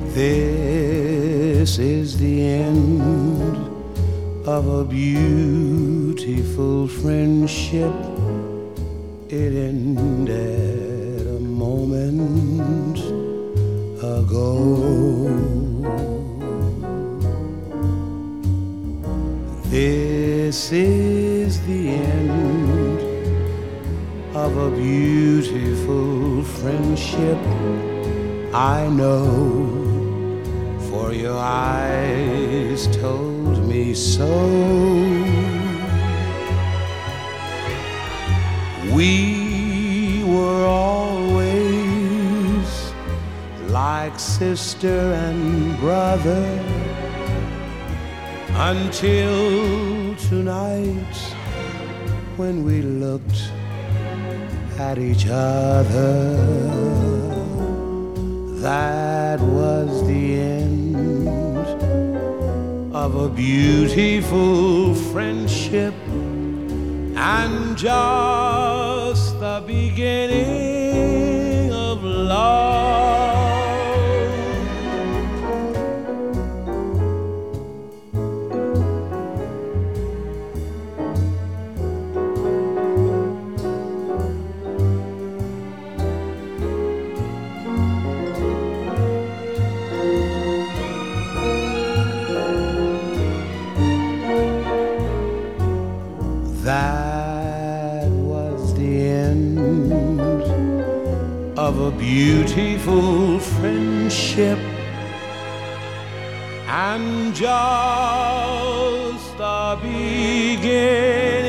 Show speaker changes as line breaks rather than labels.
This is the end of a beautiful friendship. It ended a moment ago. This is the end of a beautiful friendship. I know, for your eyes told me so. We were always like sister and brother, until tonight when we looked at each other. That was the end of a beautiful friendship, and just the beginning of love. That was the end of a beautiful friendship, and just the beginning